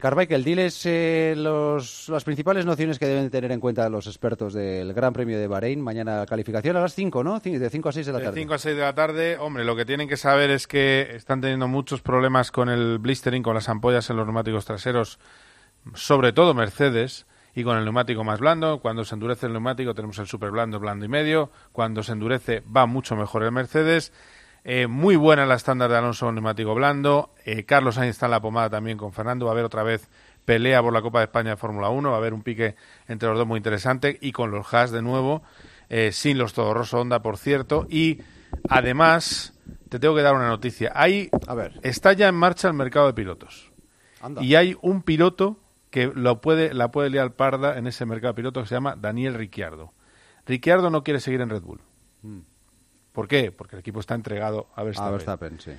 Carmichael, diles las principales nociones que deben tener en cuenta los expertos del Gran Premio de Bahrein. Mañana calificación a las 5, ¿no? De 5 a 6 de la tarde. De 5 a 6 de la tarde. Hombre, lo que tienen que saber es que están teniendo muchos problemas con el blistering, con las ampollas en los neumáticos traseros, sobre todo Mercedes, y con el neumático más blando. Cuando se endurece el neumático tenemos el super blando, blando y medio. Cuando se endurece va mucho mejor el Mercedes. Muy buena la estándar de Alonso, neumático blando. Carlos Sainz está en la pomada también con Fernando. Va a haber otra vez pelea por la Copa de España de Fórmula 1. Va a haber un pique entre los dos muy interesante. Y con los Haas de nuevo, sin los Toro Rosso Honda, por cierto. Y además, te tengo que dar una noticia. Está ya en marcha el mercado de pilotos. Anda. Y hay un piloto que la puede liar parda en ese mercado de pilotos, que se llama Daniel Ricciardo. Ricciardo no quiere seguir en Red Bull. ¿Por qué? Porque el equipo está entregado a Verstappen. A Verstappen, sí.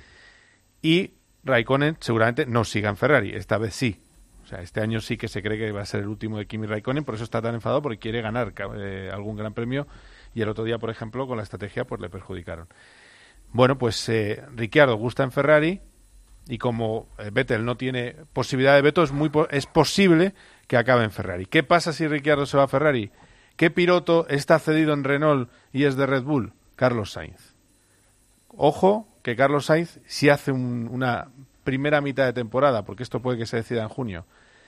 Y Raikkonen seguramente no siga en Ferrari, esta vez sí. O sea, este año sí que se cree que va a ser el último de Kimi Raikkonen, por eso está tan enfadado, porque quiere ganar algún gran premio, y el otro día, por ejemplo, con la estrategia, pues le perjudicaron. Bueno, pues Ricciardo gusta en Ferrari, y como Vettel no tiene posibilidad de veto, es posible que acabe en Ferrari. ¿Qué pasa si Ricciardo se va a Ferrari? ¿Qué piloto está cedido en Renault y es de Red Bull? Carlos Sainz. Ojo que Carlos Sainz, si hace una primera mitad de temporada, porque esto puede que se decida en junio,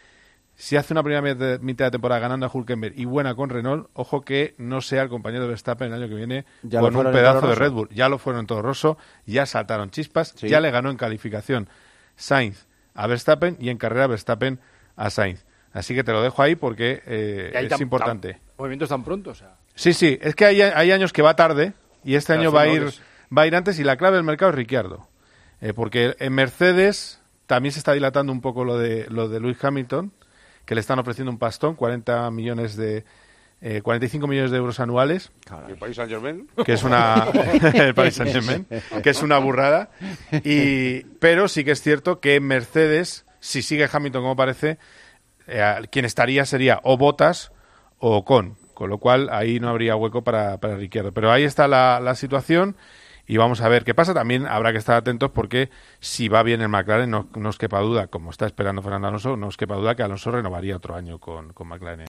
si hace una primera mitad de temporada ganando a Hülkenberg y buena con Renault, ojo que no sea el compañero de Verstappen el año que viene con un pedazo de Red Bull. Ya lo fueron en Toro Rosso, ya saltaron chispas, ya le ganó en calificación Sainz a Verstappen y en carrera Verstappen a Sainz. Así que te lo dejo ahí porque es importante. ¿Movimientos tan pronto? O sea. Sí, es que hay años que va tarde y este año va a ir antes, y la clave del mercado es Ricciardo. Porque en Mercedes también se está dilatando un poco lo de Lewis Hamilton, que le están ofreciendo un pastón, 45 millones de euros anuales. ¿Y el Paris Saint-Germain? Que es el Paris Saint-Germain, que es una burrada. Pero sí que es cierto que en Mercedes, si sigue Hamilton como parece, quien estaría sería o Bottas o Ocon. Con lo cual, ahí no habría hueco para Ricciardo. Pero ahí está la situación y vamos a ver qué pasa. También habrá que estar atentos porque si va bien el McLaren, no os quepa duda, como está esperando Fernando Alonso, no os quepa duda que Alonso renovaría otro año con McLaren.